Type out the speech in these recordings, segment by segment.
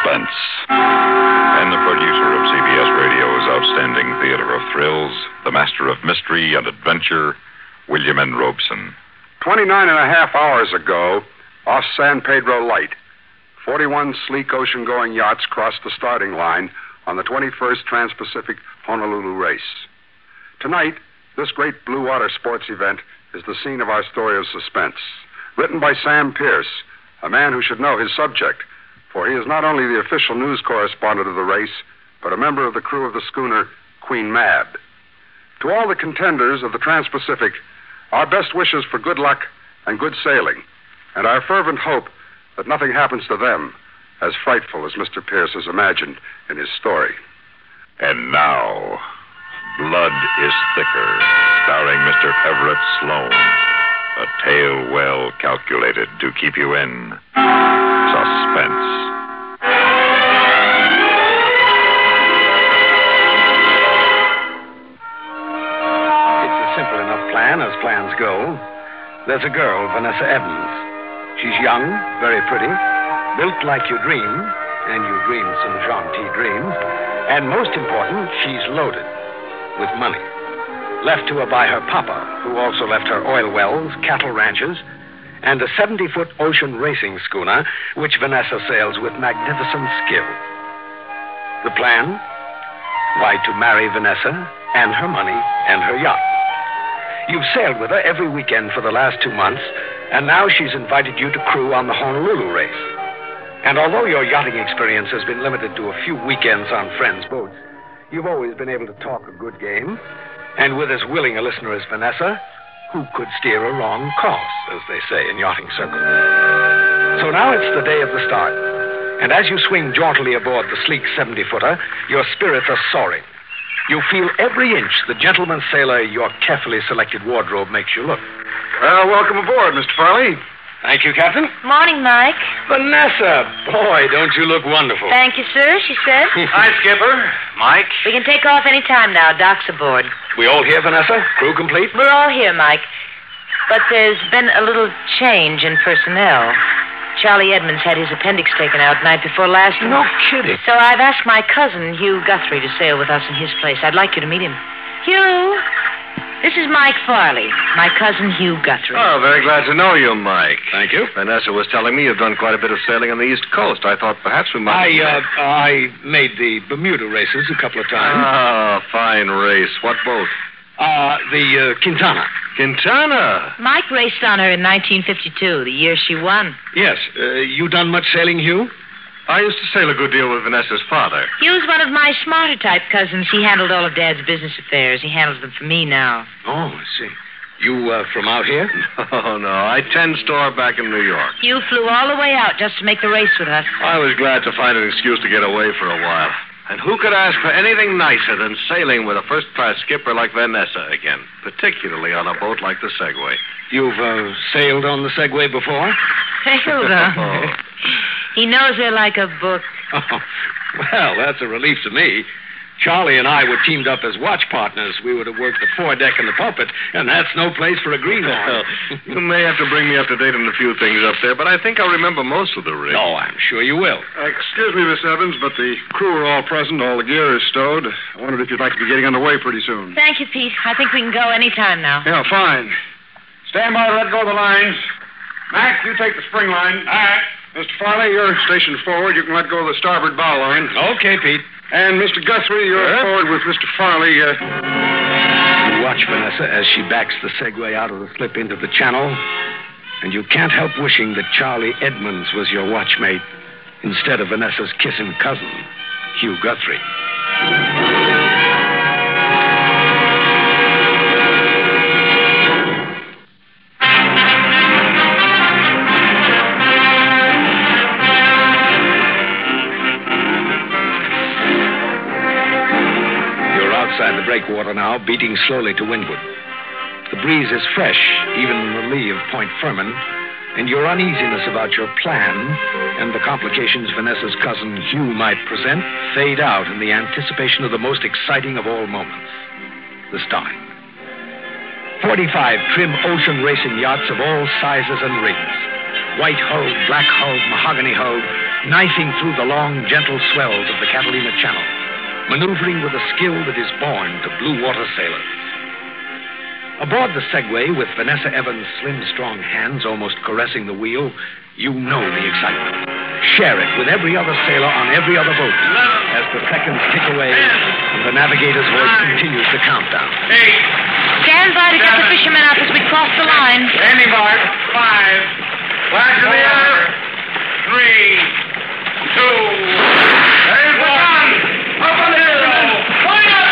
Suspense. And the producer of CBS Radio's outstanding theater of thrills, the master of mystery and adventure, William N. Robeson. 29 and a half hours ago, off San Pedro Light, 41 sleek ocean-going yachts crossed the starting line on the 21st Trans-Pacific Honolulu race. Tonight, this great blue water sports event is the scene of our story of suspense. Written by Sam Pierce, a man who should know his subject, for he is not only the official news correspondent of the race, but a member of the crew of the schooner Queen Mab. To all the contenders of the Trans-Pacific, our best wishes for good luck and good sailing, and our fervent hope that nothing happens to them as frightful as Mr. Pierce has imagined in his story. And now, Blood is Thicker, starring Mr. Everett Sloane. A tale well calculated to keep you in suspense. It's a simple enough plan, as plans go. There's a girl, Vanessa Evans. She's young, very pretty, built like you dream, and you dream some jaunty dreams. And most important, she's loaded with money. Left to her by her papa, who also left her oil wells, cattle ranches, and a 70-foot ocean racing schooner, which Vanessa sails with magnificent skill. The plan? Why, to marry Vanessa and her money and her yacht. You've sailed with her every weekend for the last 2 months, and now she's invited you to crew on the Honolulu race. And although your yachting experience has been limited to a few weekends on friends' boats, you've always been able to talk a good game. And with as willing a listener as Vanessa, who could steer a wrong course, as they say in yachting circles. So now it's the day of the start. And as you swing jauntily aboard the sleek 70-footer, your spirits are soaring. You feel every inch the gentleman sailor your carefully selected wardrobe makes you look. Well, welcome aboard, Mr. Farley. Thank you, Captain. Morning, Mike. Vanessa, boy, don't you look wonderful. Thank you, sir, she said. Hi, Skipper. Mike. We can take off any time now. Doc's aboard. We all here, Vanessa? Crew complete? We're all here, Mike. But there's been a little change in personnel. Charlie Edmonds had his appendix taken out night before last. No kidding. So I've asked my cousin, Hugh Guthrie, to sail with us in his place. I'd like you to meet him. Hugh, this is Mike Farley, my cousin Hugh Guthrie. Oh, very glad to know you, Mike. Thank you. Vanessa was telling me you've done quite a bit of sailing on the East Coast. I thought perhaps we might... I made the Bermuda races a couple of times. Ah, fine race. What boat? The Quintana. Quintana? Mike raced on her in 1952, the year she won. Yes. You done much sailing, Hugh? I used to sail a good deal with Vanessa's father. Hugh's one of my smarter type cousins. He handled all of Dad's business affairs. He handles them for me now. Oh, I see. You from out here? Oh, no. I tend store back in New York. Hugh flew all the way out just to make the race with us. I was glad to find an excuse to get away for a while. And who could ask for anything nicer than sailing with a first-class skipper like Vanessa again, particularly on a boat like the Segway? You've sailed on the Segway before? Sailed on her. He knows her like a book. Oh, well, that's a relief to me. Charlie and I were teamed up as watch partners. We would have worked the foredeck and the pulpit, and that's no place for a greenhorn. You may have to bring me up to date on a few things up there, but I think I'll remember most of the rig. Oh, I'm sure you will. Excuse me, Miss Evans, but the crew are all present. All the gear is stowed. I wondered if you'd like to be getting underway pretty soon. Thank you, Pete. I think we can go any time now. Yeah, fine. Stand by to let go of the lines. Mac, you take the spring line. All right. Mr. Farley, you're stationed forward. You can let go of the starboard bow line. Okay, Pete. And Mr. Guthrie, you're forward with Mr. Farley. You watch Vanessa as she backs the Segway out of the slip into the channel, and you can't help wishing that Charlie Edmonds was your watchmate instead of Vanessa's kissing cousin, Hugh Guthrie. Outside the breakwater now, beating slowly to windward. The breeze is fresh, even in the lee of Point Furman, and your uneasiness about your plan and the complications Vanessa's cousin Hugh might present fade out in the anticipation of the most exciting of all moments, the starting. 45 trim ocean racing yachts of all sizes and rigs. White-hulled, black-hulled, mahogany-hulled, knifing through the long, gentle swells of the Catalina Channel, maneuvering with a skill that is born to blue water sailors. Aboard the Segway, with Vanessa Evans' slim, strong hands almost caressing the wheel, you know the excitement. Share it with every other sailor on every other boat as the seconds tick away and the navigator's voice continues the countdown. 8. Stand by to get the fishermen up as we cross the line. Standing by. 5. Flash in the air. 3, 2. There's the gun. Up on the hill. Point up.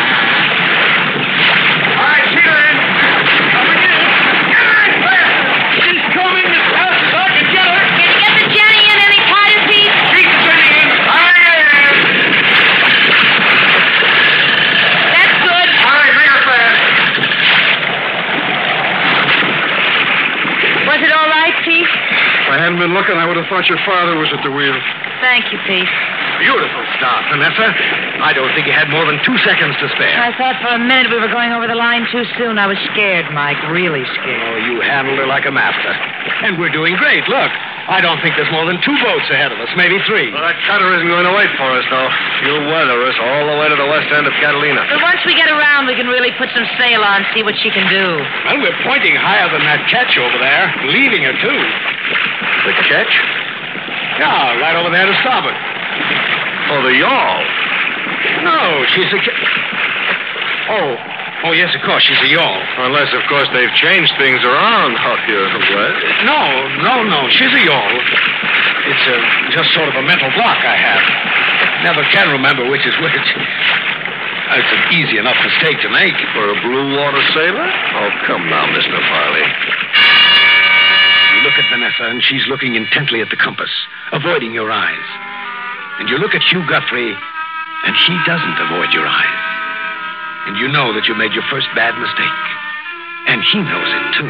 All right, sheet her in. Up again. Get her in fast. She's coming as fast as I can get her. Can you get the Jenny in any tighter, Pete? She's turning in. I am. That's good. All right, bring her fast. Was it all right, Pete? If I hadn't been looking, I would have thought your father was at the wheel. Thank you, Pete. Beautiful start, Vanessa. I don't think you had more than 2 seconds to spare. I thought for a minute we were going over the line too soon. I was scared, Mike, really scared. Oh, you handled her like a master. And we're doing great. Look, I don't think there's more than 2 boats ahead of us, maybe 3. Well, that cutter isn't going to wait for us, though. She'll weather us all the way to the west end of Catalina. But once we get around, we can really put some sail on, see what she can do. Well, we're pointing higher than that ketch over there, leaving her, too. The ketch? Yeah, right over there to starboard. Oh, the yawl. No, she's a... Oh, yes, of course, she's a yawl. Unless, of course, they've changed things around out here, West. No, she's a yawl. It's just sort of a mental block I have. Never can remember which is which. It's an easy enough mistake to make. For a blue water sailor? Oh, come now, Mr. Farley. You look at Vanessa, and she's looking intently at the compass, avoiding your eyes. And you look at Hugh Guthrie, and he doesn't avoid your eyes. And you know that you made your first bad mistake. And he knows it, too.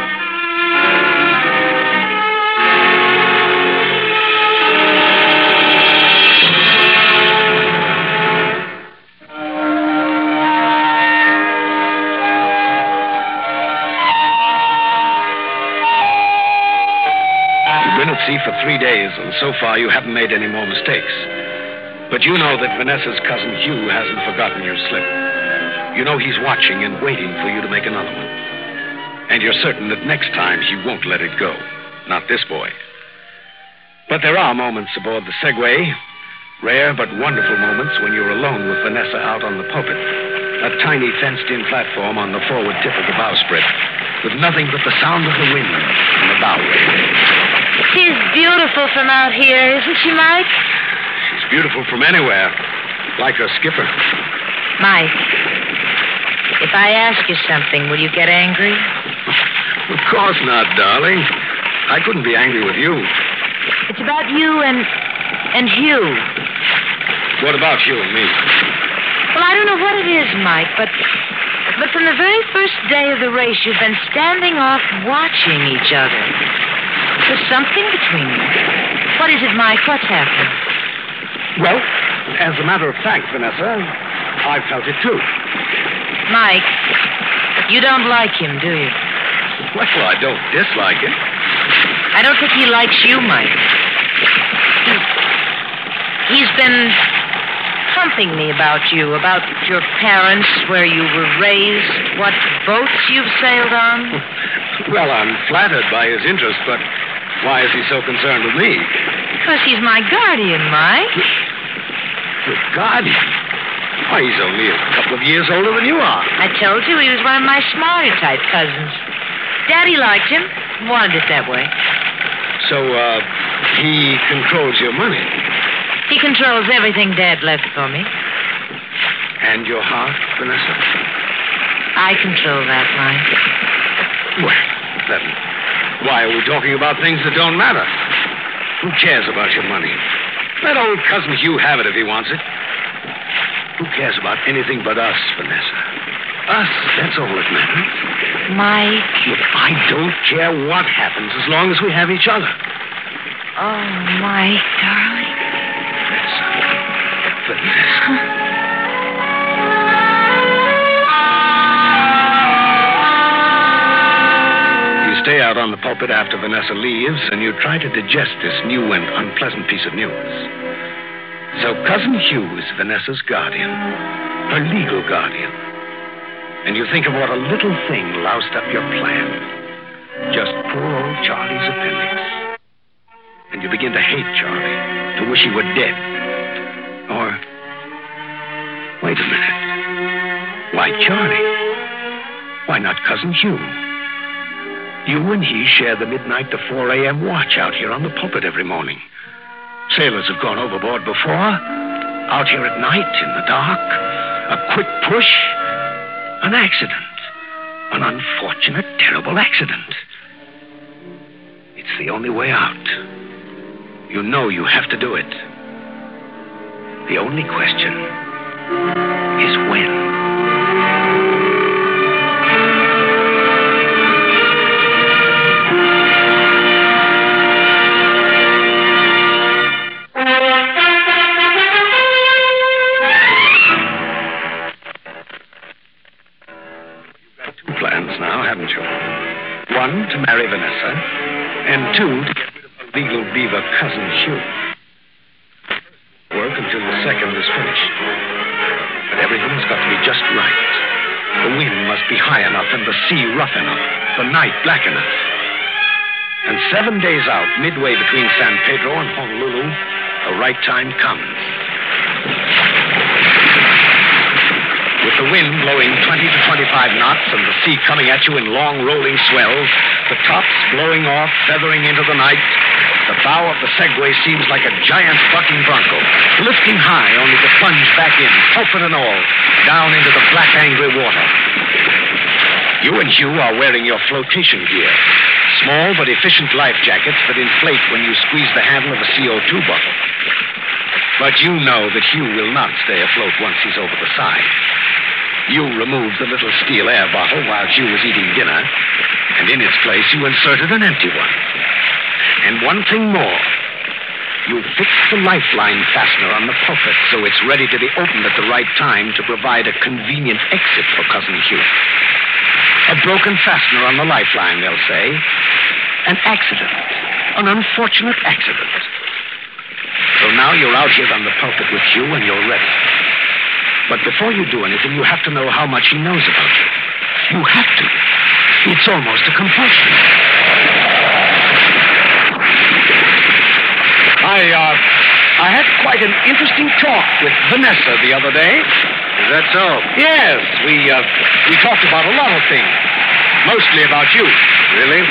You've been at sea for 3 days, and so far you haven't made any more mistakes. But you know that Vanessa's cousin Hugh hasn't forgotten your slip. You know he's watching and waiting for you to make another one. And you're certain that next time he won't let it go. Not this boy. But there are moments aboard the Segway, rare but wonderful moments when you're alone with Vanessa out on the pulpit, a tiny fenced-in platform on the forward tip of the bowsprit, with nothing but the sound of the wind and the bow wave. She's beautiful from out here, isn't she, Mike? She's beautiful from anywhere, like her skipper. Mike, if I ask you something, will you get angry? Of course not, darling. I couldn't be angry with you. It's about you and Hugh. What about you and me? Well, I don't know what it is, Mike, but from the very first day of the race, you've been standing off watching each other. There's something between you. What is it, Mike? What's happening? Well, as a matter of fact, Vanessa, I felt it too. Mike, you don't like him, do you? Well, I don't dislike him. I don't think he likes you, Mike. He's been pumping me about you, about your parents, where you were raised, what boats you've sailed on. Well, I'm flattered by his interest, but why is he so concerned with me? Because he's my guardian, Mike. Your guardian? Why, he's only a couple of years older than you are. I told you he was one of my smarter type cousins. Daddy liked him, wanted it that way. So, he controls your money? He controls everything Dad left for me. And your heart, Vanessa? I control that, Mike. Well, then, why are we talking about things that don't matter? Who cares about your money? Let old cousin Hugh have it if he wants it. Who cares about anything but us, Vanessa? Us, that's all that matters. Mike. Look, I don't care what happens as long as we have each other. Oh, Mike, darling. Vanessa. You stay out out on the pulpit after Vanessa leaves, and you try to digest this new and unpleasant piece of news. So Cousin Hugh is Vanessa's guardian, her legal guardian. And you think of what a little thing loused up your plan. Just poor old Charlie's appendix. And you begin to hate Charlie, to wish he were dead. Or, wait a minute. Why Charlie? Why not Cousin Hugh? You and he share the midnight to 4 a.m. watch out here on the pulpit every morning. Sailors have gone overboard before. Out here at night, in the dark. A quick push. An accident. An unfortunate, terrible accident. It's the only way out. You know you have to do it. The only question is when. One, to marry Vanessa, and two, to get rid of her legal beaver cousin Hugh. Work until the second is finished. But everything's got to be just right. The wind must be high enough and the sea rough enough, the night black enough. And 7 days out, midway between San Pedro and Honolulu, the right time comes. With the wind blowing 20 to 25 knots and the sea coming at you in long rolling swells, the tops blowing off, feathering into the night, the bow of the Segway seems like a giant bucking bronco, lifting high only to plunge back in, pulpit and all, down into the black, angry water. You and Hugh are wearing your flotation gear, small but efficient life jackets that inflate when you squeeze the handle of a CO2 bottle. But you know that Hugh will not stay afloat once he's over the side. You removed the little steel air bottle while Hugh was eating dinner, and in its place you inserted an empty one. And one thing more. You fixed the lifeline fastener on the pulpit so it's ready to be opened at the right time to provide a convenient exit for Cousin Hugh. A broken fastener on the lifeline, they'll say. An accident. An unfortunate accident. So now you're out here on the pulpit with Hugh and you're ready. But before you do anything, you have to know how much he knows about you. You have to. It's almost a compulsion. I had quite an interesting talk with Vanessa the other day. Is that so? Yes, we talked about a lot of things. Mostly about you. Really?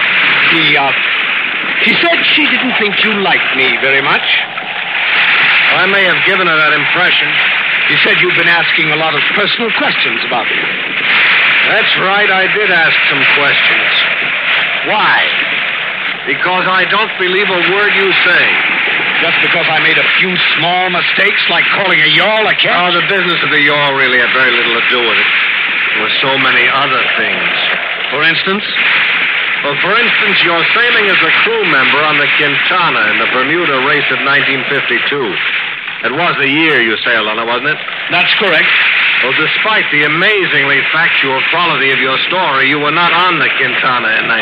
She said she didn't think you liked me very much. I may have given her that impression. She said you'd been asking a lot of personal questions about me. That's right, I did ask some questions. Why? Because I don't believe a word you say. Just because I made a few small mistakes, like calling a yawl a catch? Oh, the business of the yawl really had very little to do with it. There were so many other things. For instance? Well, for instance, you're sailing as a crew member on the Quintana in the Bermuda race of 1952. It was the year you sailed on it, wasn't it? That's correct. Well, despite the amazingly factual quality of your story, you were not on the Quintana in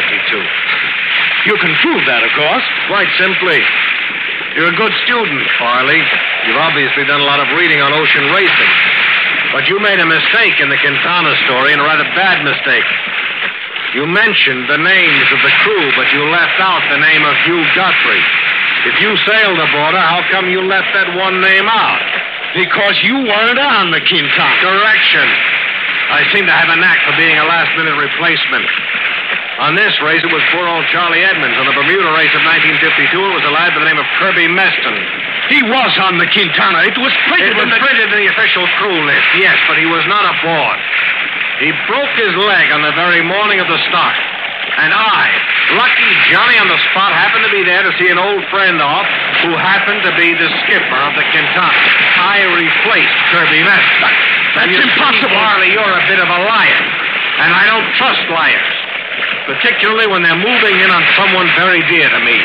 1952. You can prove that, of course. Quite simply. You're a good student, Farley. You've obviously done a lot of reading on ocean racing. But you made a mistake in the Quintana story, and a rather bad mistake. You mentioned the names of the crew, but you left out the name of Hugh Guthrie. If you sailed aboard her, how come you left that one name out? Because you weren't on the Quintana. Correction. I seem to have a knack for being a last-minute replacement. On this race, it was poor old Charlie Edmonds. On the Bermuda race of 1952, it was a lad by the name of Kirby Meston. He was on the Quintana. It was printed in the official crew list, yes, but he was not aboard. He broke his leg on the very morning of the start. And I, lucky Johnny on the spot, happened to be there to see an old friend off who happened to be the skipper of the Quintana. I replaced Kirby Meston. That's impossible. Farley, you're a bit of a liar. And I don't trust liars. Particularly when they're moving in on someone very dear to me.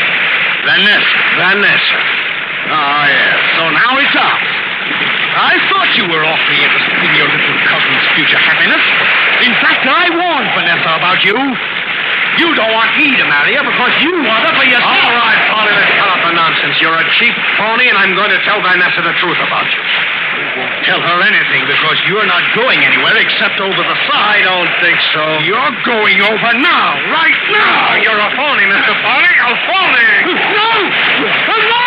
Vanessa. Oh, yes. So now it's off. I thought you were awfully interested in your little cousin's future happiness. In fact, I warned Vanessa about you. You don't want me to marry her because you want her for yourself. All right, Polly, let's cut off the nonsense. You're a cheap phony, and I'm going to tell Vanessa the truth about you. Tell her anything because you're not going anywhere except over the side. I don't think so. You're going over now, right now. Oh, you're a phony, Mr. Polly. A phony. No! No!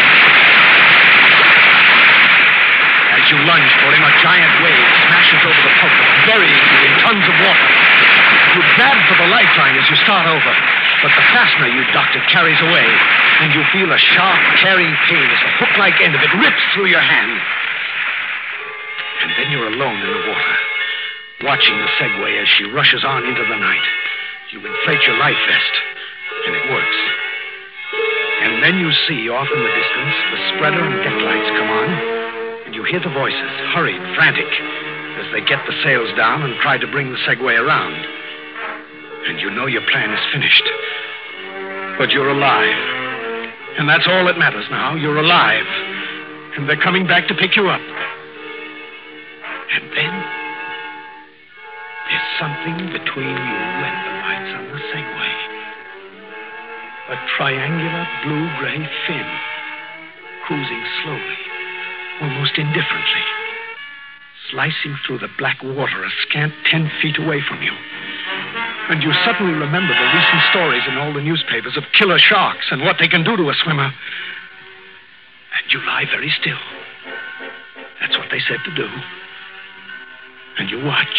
As you lunge for him, a giant wave smashes over the pulpit, burying you in tons of water. You grab for the lifeline as you start over, but the fastener you doctored carries away, and you feel a sharp, tearing pain as the hook-like end of it rips through your hand. And then you're alone in the water, watching the Segway as she rushes on into the night. You inflate your life vest, and it works. And then you see, off in the distance, the spreader and deck lights come on, and you hear the voices, hurried, frantic, as they get the sails down and try to bring the Segway around. And you know your plan is finished. But you're alive. And that's all that matters now. You're alive. And they're coming back to pick you up. And then there's something between you and the lights on the Segway. A triangular blue-gray fin, cruising slowly, almost indifferently, slicing through the black water a scant 10 feet away from you. And you suddenly remember the recent stories in all the newspapers of killer sharks and what they can do to a swimmer. And you lie very still. That's what they said to do. And you watch.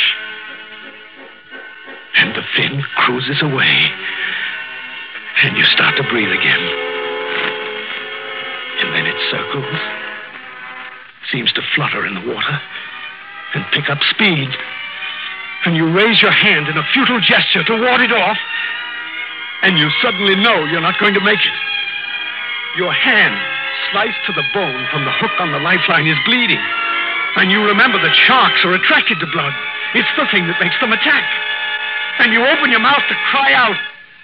And the fin cruises away. And you start to breathe again. And then it circles, seems to flutter in the water, and pick up speed. And you raise your hand in a futile gesture to ward it off, and you suddenly know you're not going to make it. Your hand, sliced to the bone from the hook on the lifeline, is bleeding. And you remember that sharks are attracted to blood. It's the thing that makes them attack. And you open your mouth to cry out.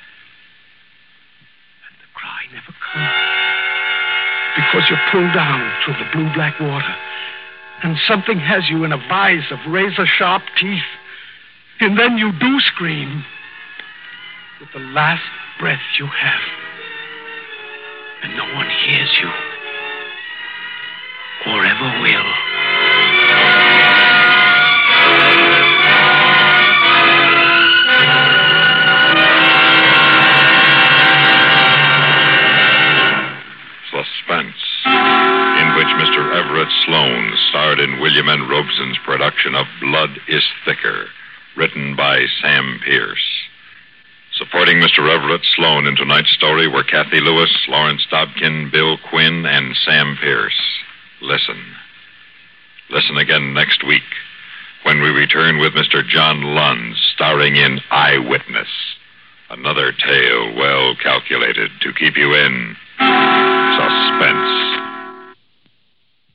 And the cry never comes. Because you're pulled down through the blue-black water. And something has you in a vise of razor-sharp teeth. And then you do scream. With the last breath you have. And no one hears you. Or ever will. Suspense, in which Mr. Everett Sloane starred in William N. Robeson's production of Blood is Thicker, written by Sam Pierce. Supporting Mr. Everett Sloane in tonight's story were Kathy Lewis, Lawrence Dobkin, Bill Quinn, and Sam Pierce. Listen. Listen again next week when we return with Mr. John Lund, starring in Eyewitness. Another tale well calculated to keep you in suspense.